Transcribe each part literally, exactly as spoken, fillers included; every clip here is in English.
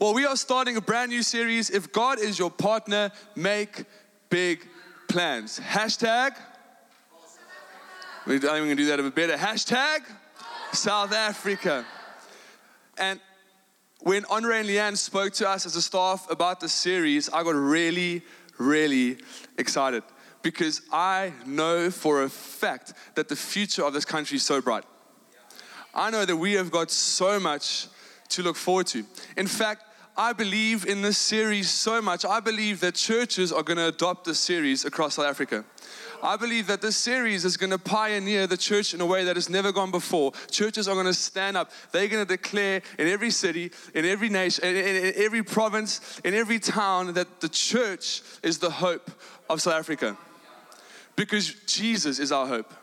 Well, we are starting a brand new series. If God is your partner, make big plans. Hashtag. We're even going to do that a bit better. Hashtag South Africa. And when Andre and Leanne spoke to us as a staff about the series, I got really, really excited because I know for a fact that the future of this country is so bright. I know that we have got so much to look forward to. In fact, I believe in this series so much. I believe that churches are going to adopt this series across South Africa. I believe that this series is going to pioneer the church in a way that has never gone before. Churches are going to stand up. They're going to declare in every city, in every nation, in, in, in every province, in every town that the church is the hope of South Africa. Because Jesus is our hope.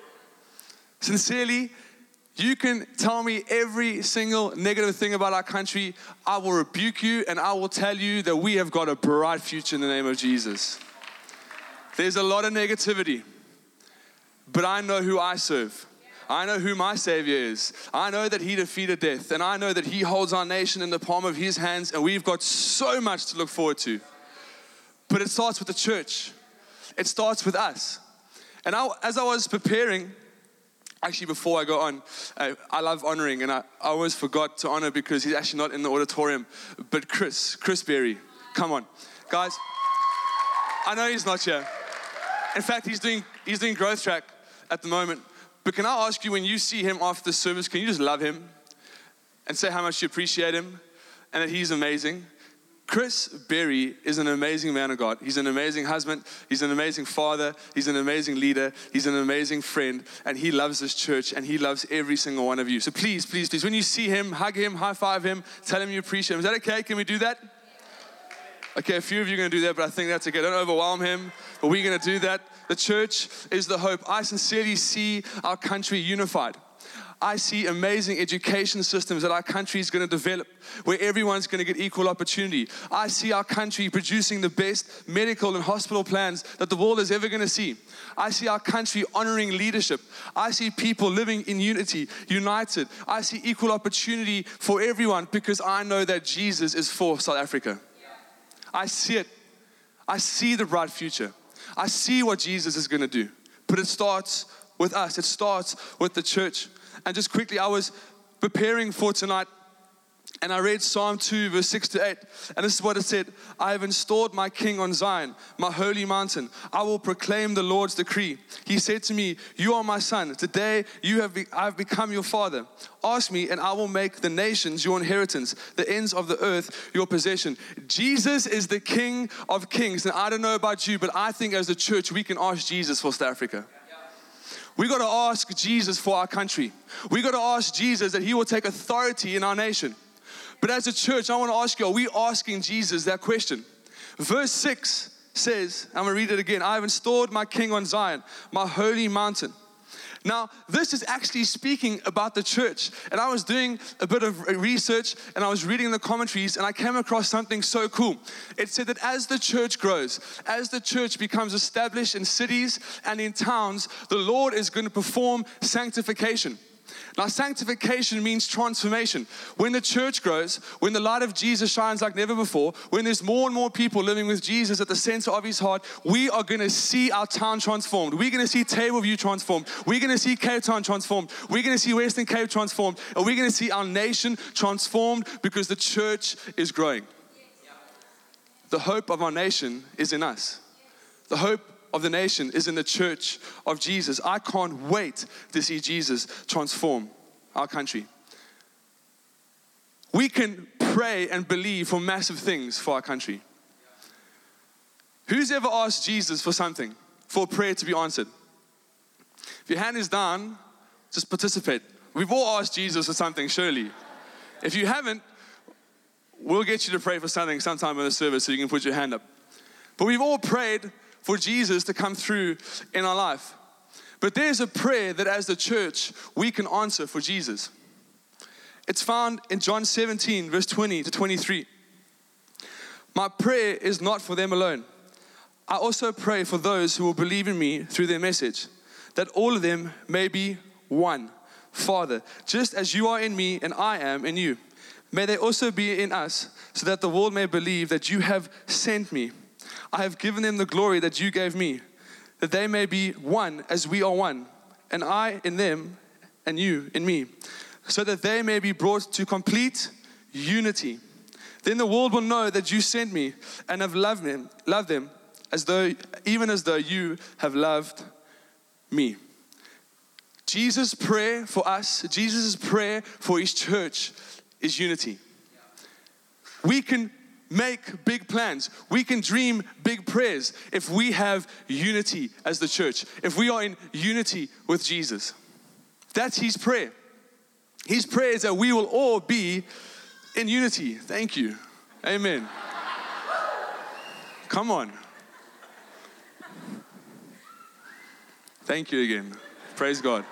Sincerely, you can tell me every single negative thing about our country. I will rebuke you and I will tell you that we have got a bright future in the name of Jesus. There's a lot of negativity, but I know who I serve. I know who my Savior is. I know that He defeated death, and I know that He holds our nation in the palm of His hands, and we've got so much to look forward to. But it starts with the church. It starts with us. And I, as I was preparing, actually before I go on, I, I love honoring, and I, I always forgot to honor because he's actually not in the auditorium, but Chris, Chris Berry, come on. Guys, I know he's not here. In fact, he's doing he's doing Growth Track at the moment. But can I ask you, when you see him after the service, can you just love him and say how much you appreciate him and that he's amazing? Chris Berry is an amazing man of God. He's an amazing husband. He's an amazing father. He's an amazing leader. He's an amazing friend. And he loves this church and he loves every single one of you. So please, please, please, when you see him, hug him, high five him, tell him you appreciate him. Is that okay? Can we do that? Okay, a few of you are going to do that, but I think that's okay. Don't overwhelm him, but we're going to do that. The church is the hope. I sincerely see our country unified. I see amazing education systems that our country is going to develop, where everyone's going to get equal opportunity. I see our country producing the best medical and hospital plans that the world is ever going to see. I see our country honoring leadership. I see people living in unity, united. I see equal opportunity for everyone because I know that Jesus is for South Africa. I see it. I see the bright future. I see what Jesus is going to do. But it starts with us. It starts with the church. And just quickly, I was preparing for tonight, and I read Psalm two, verse six to eight. And this is what it said. I have installed my king on Zion, my holy mountain. I will proclaim the Lord's decree. He said to me, you are my son. Today you have be- I have become your father. Ask me, and I will make the nations your inheritance, the ends of the earth your possession. Jesus is the King of kings. And I don't know about you, but I think as a church, we can ask Jesus for South Africa. We got to ask Jesus for our country. We got to ask Jesus that He will take authority in our nation. But as a church, I want to ask you, are we asking Jesus that question? Verse six says, I'm going to read it again. I have installed my king on Zion, my holy mountain. Now, this is actually speaking about the church. And I was doing a bit of research and I was reading the commentaries and I came across something so cool. It said that as the church grows, as the church becomes established in cities and in towns, the Lord is going to perform sanctification. Now, sanctification means transformation. When the church grows, when the light of Jesus shines like never before, when there's more and more people living with Jesus at the center of His heart, we are going to see our town transformed. We're going to see Tableview transformed. We're going to see Cape Town transformed. We're going to see Western Cape transformed. And we're going to see our nation transformed because the church is growing. The hope of our nation is in us. The hope of the nation is in the church of Jesus. I can't wait to see Jesus transform our country. We can pray and believe for massive things for our country. Who's ever asked Jesus for something, for a prayer to be answered? If your hand is down, just participate. We've all asked Jesus for something, surely. If you haven't, we'll get you to pray for something sometime in the service so you can put your hand up. But we've all prayed for Jesus to come through in our life. But there's a prayer that as the church, we can answer for Jesus. It's found in John seventeen, verse twenty to twenty-three. My prayer is not for them alone. I also pray for those who will believe in me through their message, that all of them may be one. Father, just as you are in me and I am in you, may they also be in us, so that the world may believe that you have sent me. I have given them the glory that you gave me, that they may be one as we are one, and I in them and you in me, so that they may be brought to complete unity. Then the world will know that you sent me and have loved them, loved them as though, even as though you have loved me. Jesus' prayer for us, Jesus' prayer for his church is unity. We can make big plans. We can dream big prayers if we have unity as the church, if we are in unity with Jesus. That's his prayer. His prayer is that we will all be in unity. Thank you. Amen. Come on. Thank you again. Praise God.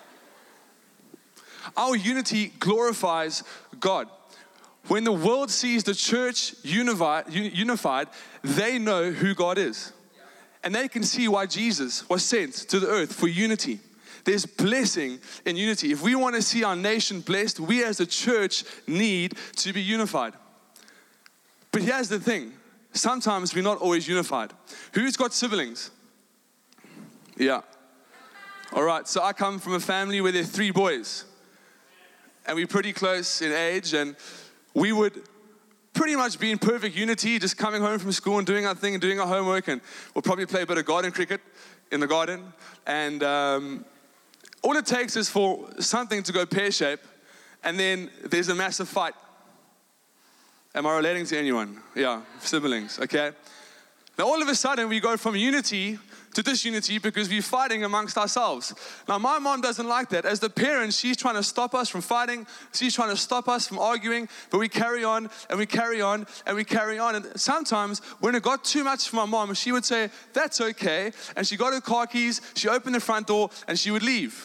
Our unity glorifies God. When the world sees the church unified, unified, they know who God is. And they can see why Jesus was sent to the earth for unity. There's blessing in unity. If we want to see our nation blessed, we as a church need to be unified. But here's the thing. Sometimes we're not always unified. Who's got siblings? Yeah. All right, so I come from a family where there are three boys. And we're pretty close in age, and we would pretty much be in perfect unity, just coming home from school and doing our thing and doing our homework, and we'll probably play a bit of garden cricket in the garden. And um, all it takes is for something to go pear-shaped, and then there's a massive fight. Am I relating to anyone? Yeah, siblings, okay? Now all of a sudden we go from unity to disunity because we're fighting amongst ourselves. Now my mom doesn't like that. As the parent, she's trying to stop us from fighting. She's trying to stop us from arguing, but we carry on and we carry on and we carry on. And sometimes when it got too much for my mom, she would say, that's okay. And she got her car keys, she opened the front door and she would leave.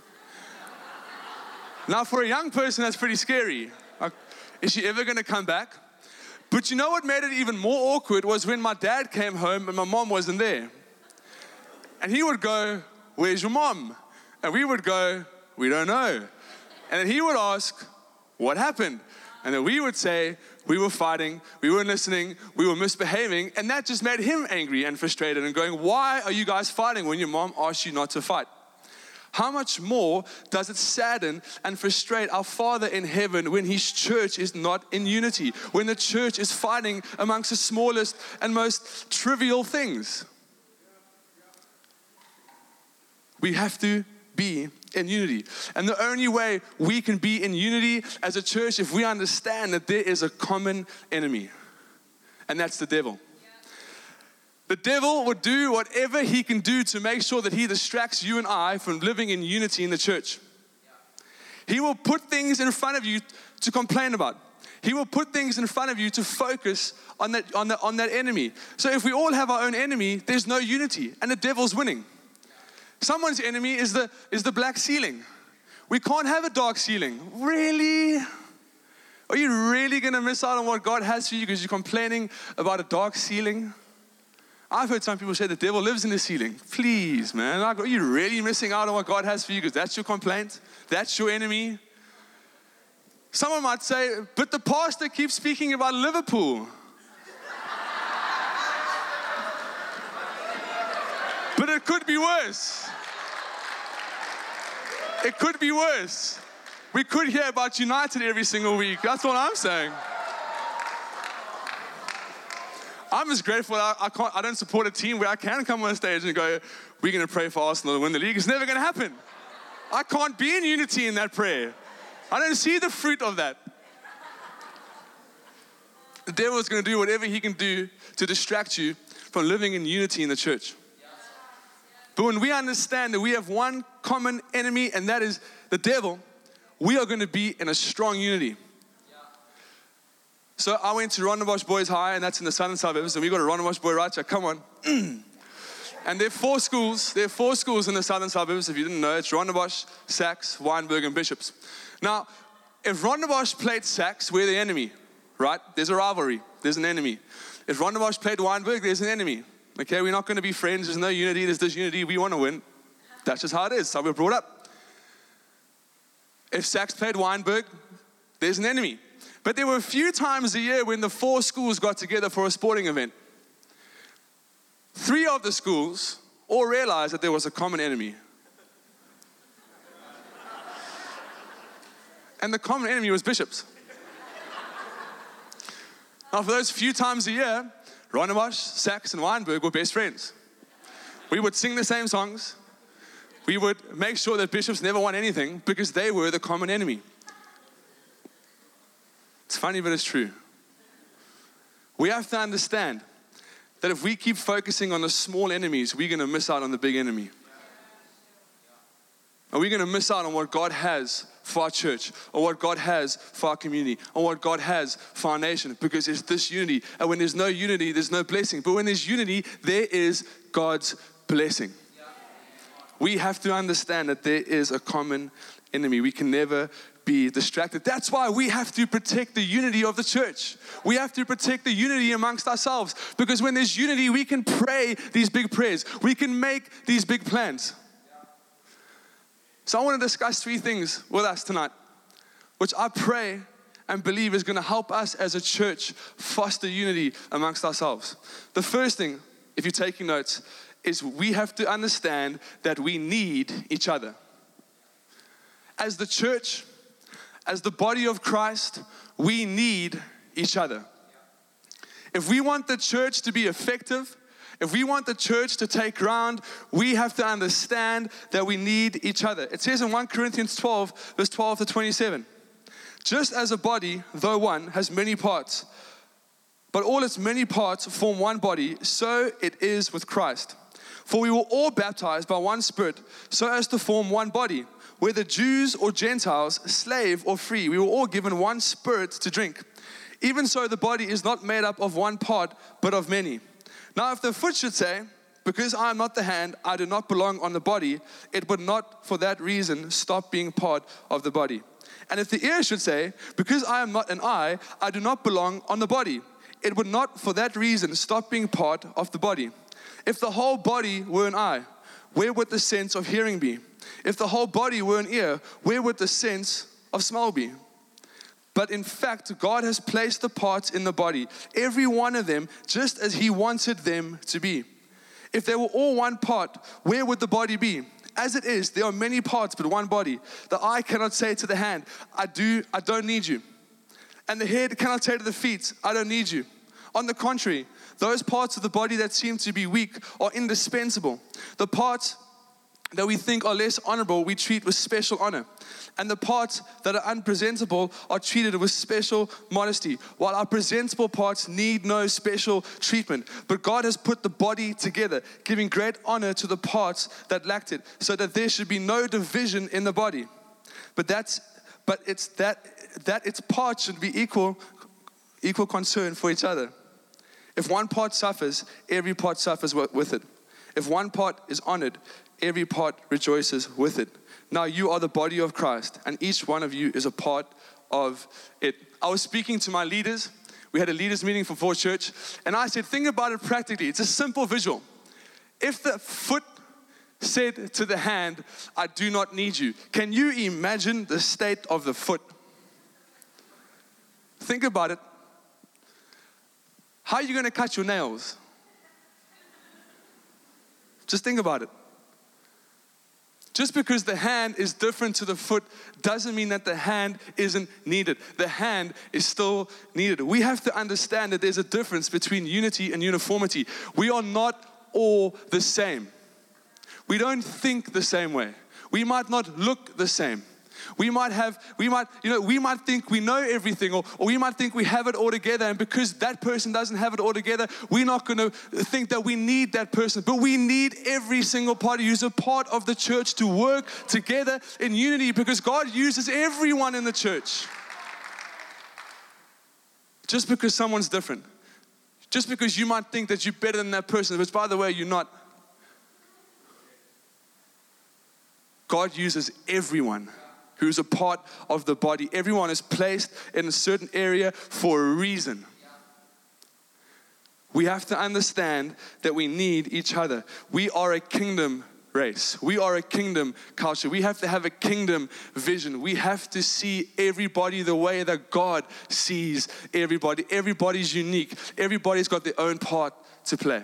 Now for a young person, that's pretty scary. Like, is she ever gonna come back? But you know what made it even more awkward was when my dad came home and my mom wasn't there. And he would go, where's your mom? And we would go, we don't know. And then he would ask, what happened? And then we would say, we were fighting, we weren't listening, we were misbehaving. And that just made him angry and frustrated and going, why are you guys fighting when your mom asked you not to fight? How much more does it sadden and frustrate our Father in heaven when his church is not in unity, when the church is fighting amongst the smallest and most trivial things? We have to be in unity. And the only way we can be in unity as a church if we understand that there is a common enemy. And that's the devil. The devil will do whatever he can do to make sure that he distracts you and I from living in unity in the church. He will put things in front of you to complain about. He will put things in front of you to focus on that, on that, on that enemy. So if we all have our own enemy, there's no unity and the devil's winning. Someone's enemy is the, is the black ceiling. We can't have a dark ceiling. Really? Are you really going to miss out on what God has for you because you're complaining about a dark ceiling? I've heard some people say the devil lives in the ceiling. Please, man. Like, are you really missing out on what God has for you because that's your complaint? That's your enemy? Someone might say, but the pastor keeps speaking about Liverpool. But it could be worse. It could be worse. We could hear about United every single week. That's what I'm saying. I'm just grateful I, I, can't, I don't support a team where I can come on stage and go, we're going to pray for Arsenal to win the league. It's never going to happen. I can't be in unity in that prayer. I don't see the fruit of that. The devil is going to do whatever he can do to distract you from living in unity in the church. But when we understand that we have one common enemy, and that is the devil, we are going to be in a strong unity. So I went to Rondebosch Boys High, and that's in the southern suburbs, and we got a Rondebosch Boy right here. Come on. And there are four schools. There are four schools in the southern suburbs. If you didn't know, it's Rondebosch, Sachs, Wynberg, and Bishops. Now, if Rondebosch played Sachs, we're the enemy, right? There's a rivalry. There's an enemy. If Rondebosch played Wynberg, there's an enemy. Okay, we're not going to be friends. There's no unity. There's disunity. We want to win. That's just how it is. That's how we're brought up. If Sachs played Wynberg, there's an enemy. But there were a few times a year when the four schools got together for a sporting event. Three of the schools all realized that there was a common enemy. And the common enemy was bishops. Now, for those few times a year, Rondebosch, Sachs, and Weinberg were best friends. We would sing the same songs. We would make sure that bishops never won anything because they were the common enemy. It's funny, but it's true. We have to understand that if we keep focusing on the small enemies, we're going to miss out on the big enemy. Are we going to miss out on what God has for our church, or what God has for our community, or what God has for our nation? Because it's this unity. And when there's no unity, there's no blessing. But when there's unity, there is God's blessing. We have to understand that there is a common enemy. We can never be distracted. That's why we have to protect the unity of the church. We have to protect the unity amongst ourselves. Because when there's unity, we can pray these big prayers. We can make these big plans. So I want to discuss three things with us tonight, which I pray and believe is going to help us as a church foster unity amongst ourselves. The first thing, if you're taking notes, is we have to understand that we need each other. As the church, as the body of Christ, we need each other. If we want the church to be effective, if we want the church to take ground, we have to understand that we need each other. It says in First Corinthians twelve, verse twelve to twenty-seven, just as a body, though one, has many parts, but all its many parts form one body, so it is with Christ. For we were all baptized by one Spirit, so as to form one body, whether Jews or Gentiles, slave or free, we were all given one Spirit to drink. Even so, the body is not made up of one part, but of many. Now, if the foot should say, because I am not the hand, I do not belong on the body, it would not for that reason stop being part of the body. And if the ear should say, because I am not an eye, I do not belong on the body, it would not for that reason stop being part of the body. If the whole body were an eye, where would the sense of hearing be? If the whole body were an ear, where would the sense of smell be? But in fact, God has placed the parts in the body, every one of them, just as He wanted them to be. If they were all one part, where would the body be? As it is, there are many parts, but one body. The eye cannot say to the hand, I do, I don't need you. And the head cannot say to the feet, I don't need you. On the contrary, those parts of the body that seem to be weak are indispensable. The parts that we think are less honorable, we treat with special honor. And the parts that are unpresentable are treated with special modesty, while our presentable parts need no special treatment. But God has put the body together, giving great honor to the parts that lacked it, so that there should be no division in the body. But that's but it's that that its parts should be equal equal concern for each other. If one part suffers, every part suffers with it. If one part is honored, every part rejoices with it. Now you are the body of Christ, and each one of you is a part of it. I was speaking to my leaders. We had a leaders meeting for Fort Church, and I said, think about it practically. It's a simple visual. If the foot said to the hand, I do not need you, can you imagine the state of the foot? Think about it. How are you going to cut your nails? Just think about it. Just because the hand is different to the foot doesn't mean that the hand isn't needed. The hand is still needed. We have to understand that there's a difference between unity and uniformity. We are not all the same. We don't think the same way. We might not look the same. We might have, we might, you know, we might think we know everything, or, or we might think we have it all together, and because that person doesn't have it all together, we're not going to think that we need that person. But we need every single party who's a part of the church to work together in unity, because God uses everyone in the church. Just because someone's different, just because you might think that you're better than that person, which by the way, you're not. God uses everyone who's a part of the body. Everyone is placed in a certain area for a reason. We have to understand that we need each other. We are a kingdom race. We are a kingdom culture. We have to have a kingdom vision. We have to see everybody the way that God sees everybody. Everybody's unique. Everybody's got their own part to play.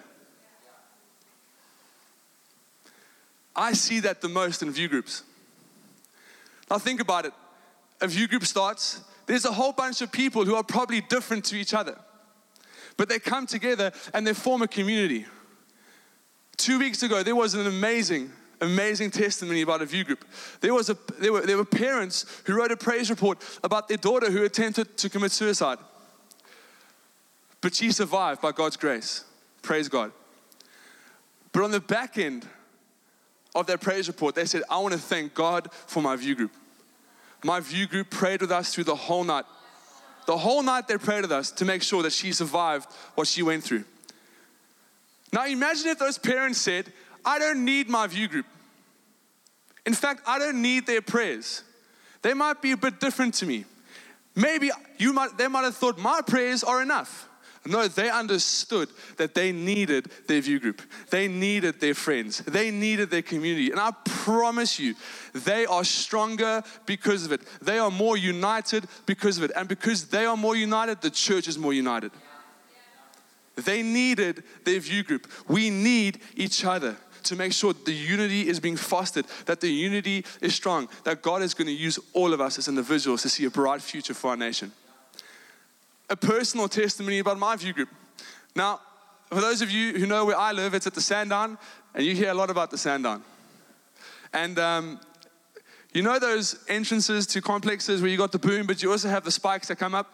I see that the most in view groups. Now think about it. A view group starts, there's a whole bunch of people who are probably different to each other, but they come together and they form a community. Two weeks ago, there was an amazing, amazing testimony about a view group. There was a, there were, there were parents who wrote a praise report about their daughter who attempted to commit suicide, but she survived by God's grace. Praise God. But on the back end of their praise report, they said, I want to thank God for my view group. My view group prayed with us through the whole night. The whole night they prayed with us to make sure that she survived what she went through. Now imagine if those parents said, I don't need my view group. In fact, I don't need their prayers. They might be a bit different to me. Maybe you might, they might have thought my prayers are enough. No, they understood that they needed their view group. They needed their friends. They needed their community. And I promise you, they are stronger because of it. They are more united because of it. And because they are more united, the church is more united. They needed their view group. We need each other to make sure the unity is being fostered, that the unity is strong, that God is going to use all of us as individuals to see a bright future for our nation. A personal testimony about my view group. Now, for those of you who know where I live, it's at the Sandown, and you hear a lot about the Sandown. And um, you know those entrances to complexes where you got the boom, but you also have the spikes that come up?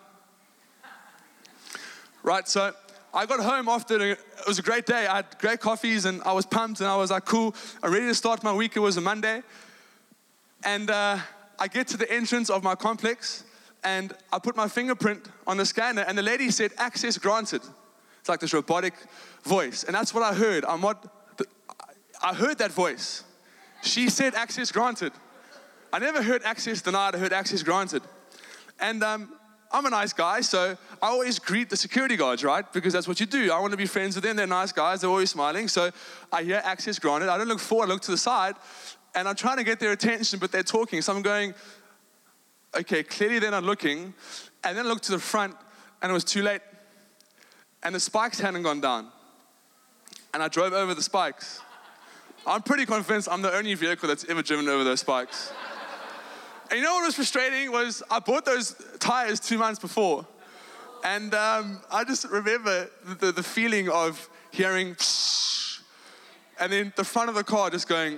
Right, so I got home after, it was a great day. I had great coffees, and I was pumped, and I was like, cool, I'm ready to start my week. It was a Monday. And uh, I get to the entrance of my complex, and I put my fingerprint on the scanner, and the lady said, access granted. It's like this robotic voice. And that's what I heard. I'm what, I heard that voice. She said access granted. I never heard access denied. I heard access granted. And um, I'm a nice guy, so I always greet the security guards, right? Because that's what you do. I want to be friends with them. They're nice guys. They're always smiling. So I hear access granted. I don't look forward. I look to the side, and I'm trying to get their attention, but they're talking. So I'm going, okay, clearly they're not looking. And then I looked to the front, and it was too late. And the spikes hadn't gone down. And I drove over the spikes. I'm pretty convinced I'm the only vehicle that's ever driven over those spikes. And you know what was frustrating was I bought those tires two months before. And um, I just remember the, the feeling of hearing and then the front of the car just going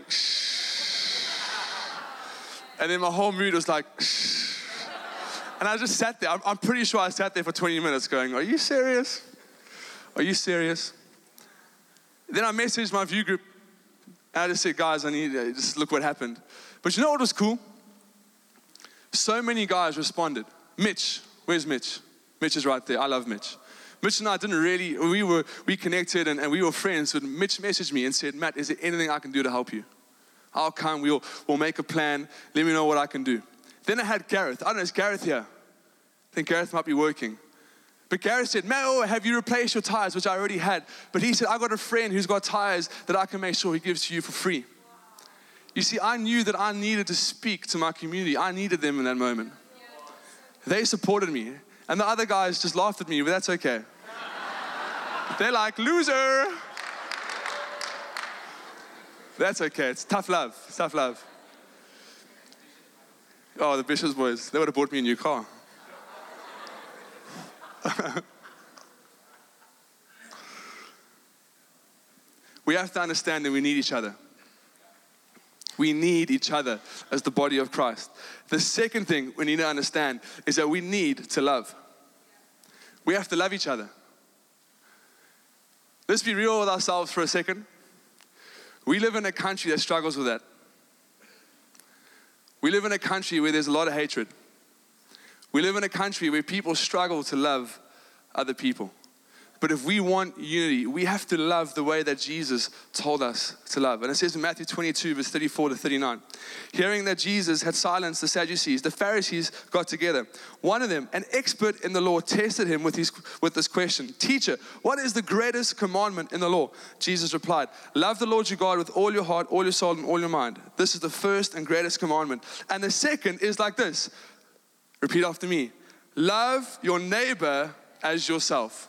and then my whole mood was like and I just sat there. I'm, I'm pretty sure I sat there for twenty minutes going, are you serious? Are you serious? Then I messaged my view group and I just said, guys, I need to just look what happened. But you know what was cool? So many guys responded. Mitch, where's Mitch? Mitch is right there. I love Mitch. Mitch and I didn't really, we were, we connected and, and we were friends. So Mitch messaged me and said, Matt, is there anything I can do to help you? I'll come, we'll, we'll make a plan. Let me know what I can do. Then I had Gareth. I don't know, is Gareth here? I think Gareth might be working. But Gareth said, Matt, oh, have you replaced your tires? Which I already had. But he said, I got a friend who's got tires that I can make sure he gives to you for free. You see, I knew that I needed to speak to my community. I needed them in that moment. They supported me. And the other guys just laughed at me, but that's okay. They're like, loser. That's okay. It's tough love. It's tough love. Oh, the Bishop's boys. They would have bought me a new car. We have to understand that we need each other. We need each other as the body of Christ. The second thing we need to understand is that we need to love. We have to love each other. Let's be real with ourselves for a second. We live in a country that struggles with that. We live in a country where there's a lot of hatred. We live in a country where people struggle to love other people. But if we want unity, we have to love the way that Jesus told us to love. And it says in Matthew twenty-two, verse thirty-four to thirty-nine, hearing that Jesus had silenced the Sadducees, the Pharisees got together. One of them, an expert in the law, tested him with, his, with this question. Teacher, what is the greatest commandment in the law? Jesus replied, love the Lord your God with all your heart, all your soul, and all your mind. This is the first and greatest commandment. And the second is like this. Repeat after me. Love your neighbor as yourself.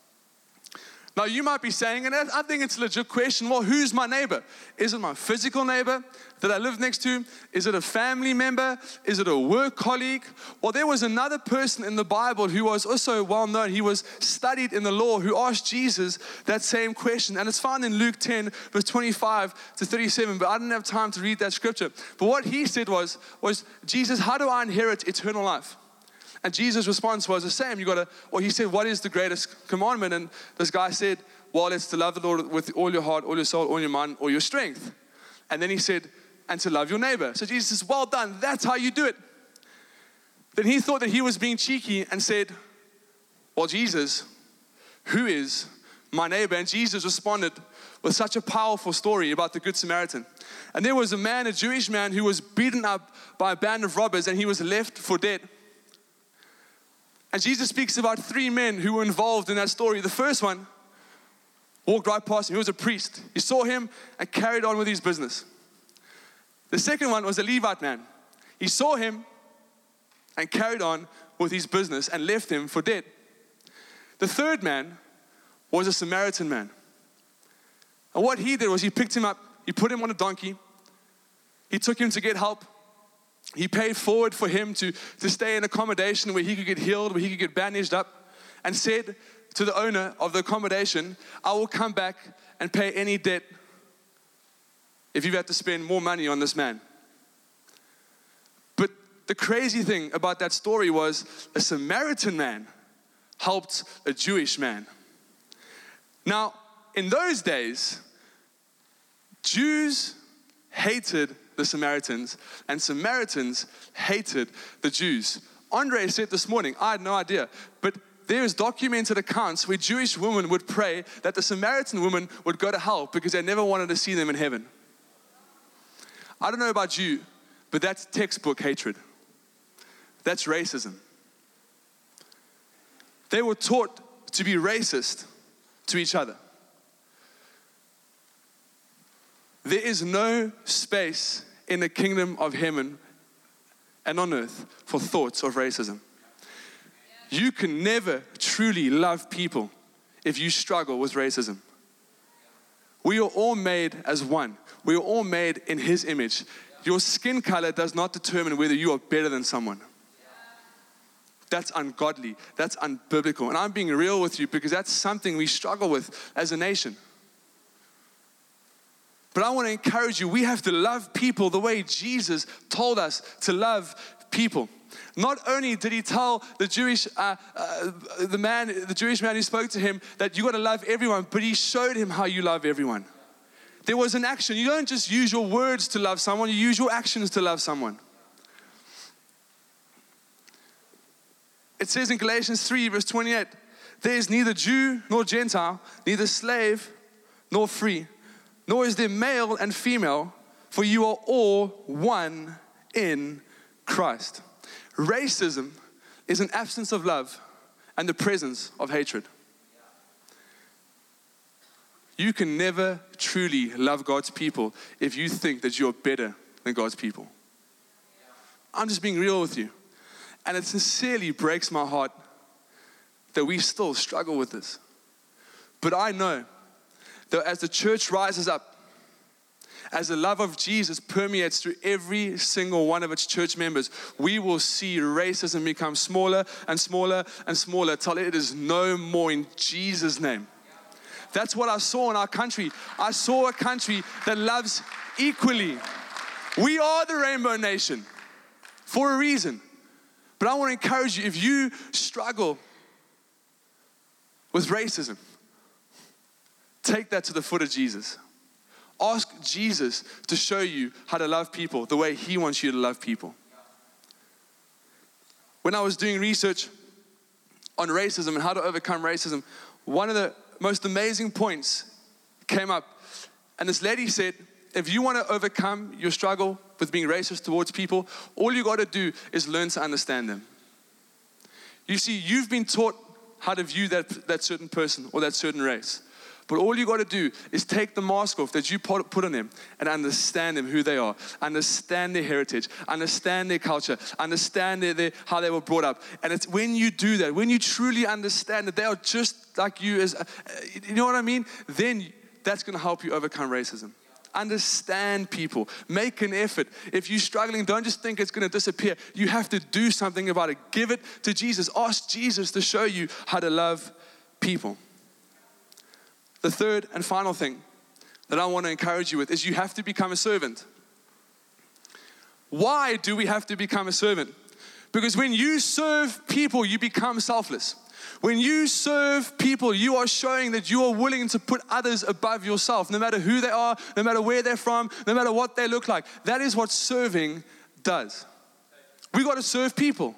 Now you might be saying, and I think it's a legit question, well, who's my neighbor? Is it my physical neighbor that I live next to? Is it a family member? Is it a work colleague? Well, there was another person in the Bible who was also well known. He was studied in the law, who asked Jesus that same question. And it's found in Luke ten, verse twenty-five to thirty-seven, but I didn't have time to read that scripture. But what he said was, was Jesus, how do I inherit eternal life? And Jesus' response was the same. You got to, well, he said, what is the greatest commandment? And this guy said, well, it's to love the Lord with all your heart, all your soul, all your mind, all your strength. And then he said, and to love your neighbor. So Jesus says, well done, that's how you do it. Then he thought that he was being cheeky and said, well, Jesus, who is my neighbor? And Jesus responded with such a powerful story about the Good Samaritan. And there was a man, a Jewish man, who was beaten up by a band of robbers, and he was left for dead. And Jesus speaks about three men who were involved in that story. The first one walked right past him. He was a priest. He saw him and carried on with his business. The second one was a Levite man. He saw him and carried on with his business and left him for dead. The third man was a Samaritan man. And what he did was he picked him up, he put him on a donkey, he took him to get help. He paid forward for him to, to stay in accommodation where he could get healed, where he could get bandaged up, and said to the owner of the accommodation, I will come back and pay any debt if you've had to spend more money on this man. But the crazy thing about that story was a Samaritan man helped a Jewish man. Now, in those days, Jews hated the Samaritans, and Samaritans hated the Jews. Andre said this morning, I had no idea, but there's documented accounts where Jewish women would pray that the Samaritan woman would go to hell because they never wanted to see them in heaven. I don't know about you, but that's textbook hatred. That's racism. They were taught to be racist to each other. There is no space in the kingdom of heaven and on earth for thoughts of racism. You can never truly love people if you struggle with racism. We are all made as one. We are all made in His image. Your skin color does not determine whether you are better than someone. That's ungodly. That's unbiblical. And I'm being real with you because that's something we struggle with as a nation. But I want to encourage you, we have to love people the way Jesus told us to love people. Not only did He tell the Jewish, uh, uh, the man, the Jewish man who spoke to Him that you got to love everyone, but He showed him how you love everyone. There was an action. You don't just use your words to love someone, you use your actions to love someone. It says in Galatians three, verse twenty-eight, there is neither Jew nor Gentile, neither slave nor free, nor is there male and female, for you are all one in Christ. Racism is an absence of love and the presence of hatred. You can never truly love God's people if you think that you're better than God's people. I'm just being real with you. And it sincerely breaks my heart that we still struggle with this. But I know that as the church rises up, as the love of Jesus permeates through every single one of its church members, we will see racism become smaller and smaller and smaller till it is no more in Jesus' name. That's what I saw in our country. I saw a country that loves equally. We are the Rainbow Nation for a reason. But I want to encourage you, if you struggle with racism, take that to the foot of Jesus. Ask Jesus to show you how to love people the way He wants you to love people. When I was doing research on racism and how to overcome racism, one of the most amazing points came up. And this lady said, if you want to overcome your struggle with being racist towards people, all you got to do is learn to understand them. You see, you've been taught how to view that, that certain person or that certain race. But all you got to do is take the mask off that you put, put on them and understand them, who they are, understand their heritage, understand their culture, understand their, their, how they were brought up. And it's when you do that, when you truly understand that they are just like you, as uh, you know what I mean? Then that's going to help you overcome racism. Understand people. Make an effort. If you're struggling, don't just think it's going to disappear. You have to do something about it. Give it to Jesus. Ask Jesus to show you how to love people. The third and final thing that I want to encourage you with is you have to become a servant. Why do we have to become a servant? Because when you serve people, you become selfless. When you serve people, you are showing that you are willing to put others above yourself, no matter who they are, no matter where they're from, no matter what they look like. That is what serving does. We got to serve people.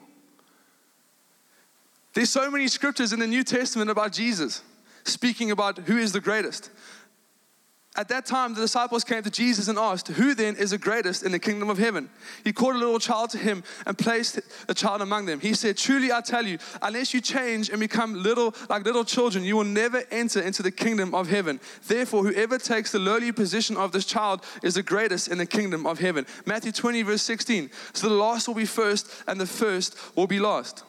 There's so many scriptures in the New Testament about Jesus, speaking about who is the greatest. At that time, the disciples came to Jesus and asked, who then is the greatest in the kingdom of heaven? He called a little child to him and placed the child among them. He said, truly I tell you, unless you change and become little like little children, you will never enter into the kingdom of heaven. Therefore, whoever takes the lowly position of this child is the greatest in the kingdom of heaven. Matthew twenty verse sixteen. So the last will be first and the first will be last.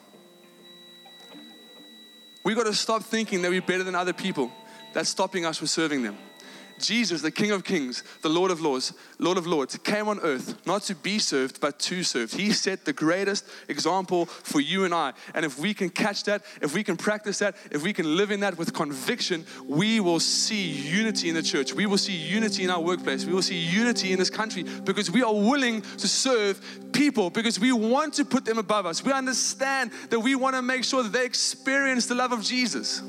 We got to stop thinking that we're better than other people. That's stopping us from serving them. Jesus, the King of Kings, the Lord of Lords, Lord of Lords, came on earth not to be served, but to serve. He set the greatest example for you and I. And if we can catch that, if we can practice that, if we can live in that with conviction, we will see unity in the church. We will see unity in our workplace. We will see unity in this country because we are willing to serve people, because we want to put them above us. We understand that we want to make sure that they experience the love of Jesus.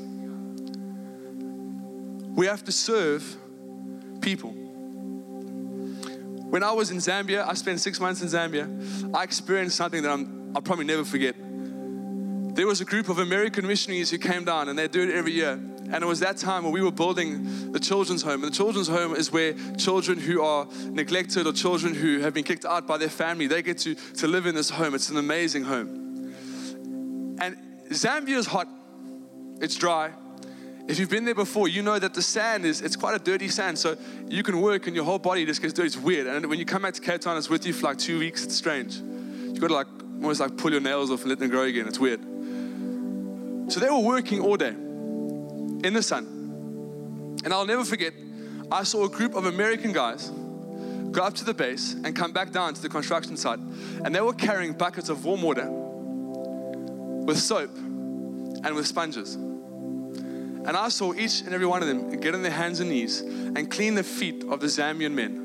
We have to serve people. When I was in Zambia, I spent six months in Zambia, I experienced something that I'm, I'll probably never forget. There was a group of American missionaries who came down, and they do it every year. And it was that time when we were building the children's home. And the children's home is where children who are neglected or children who have been kicked out by their family, they get to, to live in this home. It's an amazing home. And Zambia is hot. It's dry. If you've been there before, you know that the sand is, it's quite a dirty sand. So you can work and your whole body just gets dirty. It's weird. And when you come back to Cape Town, it's with you for like two weeks. It's strange. You've got to like, almost like pull your nails off and let them grow again. It's weird. So they were working all day in the sun. And I'll never forget, I saw a group of American guys go up to the base and come back down to the construction site. And they were carrying buckets of warm water with soap and with sponges. And I saw each and every one of them get on their hands and knees and clean the feet of the Zambian men.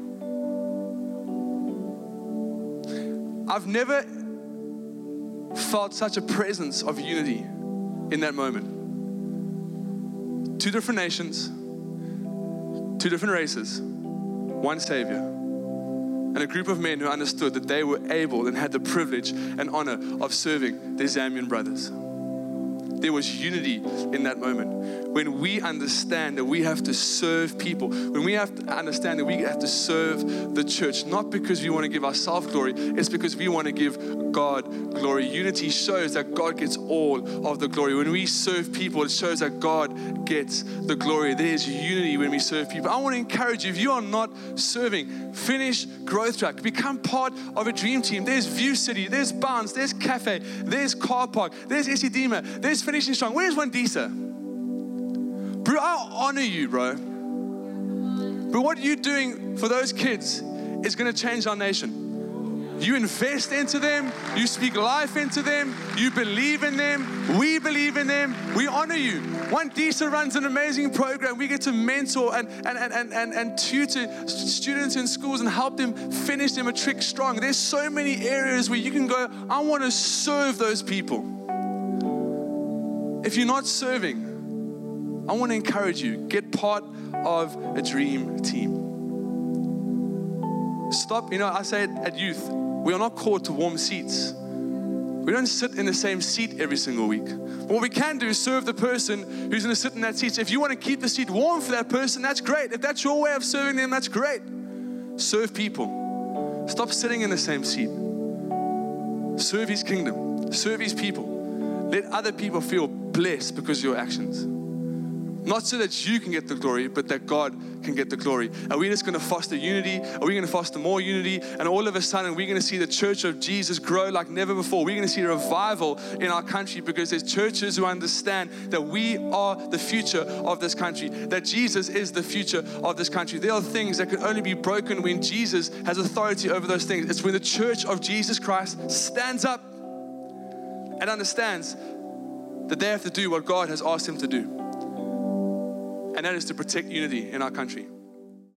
I've never felt such a presence of unity in that moment. Two different nations, two different races, one Savior, and a group of men who understood that they were able and had the privilege and honor of serving their Zambian brothers. There was unity in that moment. When we understand that we have to serve people, when we have to understand that we have to serve the church, not because we want to give ourselves glory, it's because we want to give God glory. Unity shows that God gets all of the glory. When we serve people, it shows that God gets the glory. There's unity when we serve people. I want to encourage you, if you are not serving, finish Growth Track. Become part of a dream team. There's View City, there's Bounce, there's Cafe, there's Car Park, there's Isidima, there's Finishing Strong. Where's Wandisa? Bro, I honor you, bro. But what you're doing for those kids is going to change our nation. You invest into them, you speak life into them, you believe in them, we believe in them, we honor you. Wandisa runs an amazing program. We get to mentor and, and, and, and, and tutor students in schools and help them finish their matric strong. There's so many areas where you can go, I want to serve those people. If you're not serving, I want to encourage you, get part of a dream team. Stop, you know, I say it at youth, we are not called to warm seats. We don't sit in the same seat every single week. What we can do is serve the person who's going to sit in that seat. So if you want to keep the seat warm for that person, that's great. If that's your way of serving them, that's great. Serve people. Stop sitting in the same seat. Serve His kingdom. Serve His people. Let other people feel blessed because of your actions. Not so that you can get the glory, but that God can get the glory. Are we just going to foster unity? Are we going to foster more unity? And all of a sudden, we're going to see the church of Jesus grow like never before. We're going to see a revival in our country because there's churches who understand that we are the future of this country, that Jesus is the future of this country. There are things that can only be broken when Jesus has authority over those things. It's when the church of Jesus Christ stands up and understands that they have to do what God has asked them to do. And that is to protect unity in our country.